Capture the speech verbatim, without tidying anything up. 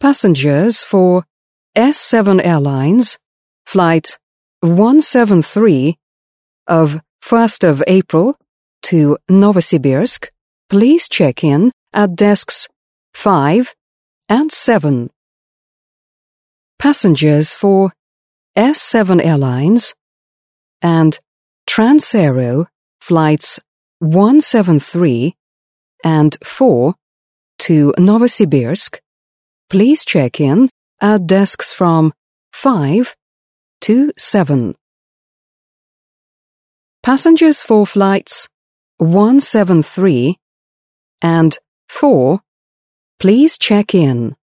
Passengers for S seven Airlines, Flight one seven three of first of April to Novosibirsk, please check in at desks five and seven. Passengers for S seven Airlines and Transaero flights one seven three and four to Novosibirsk, please check in at desks from five to seven. Passengers for flights one seven three and four, please check in.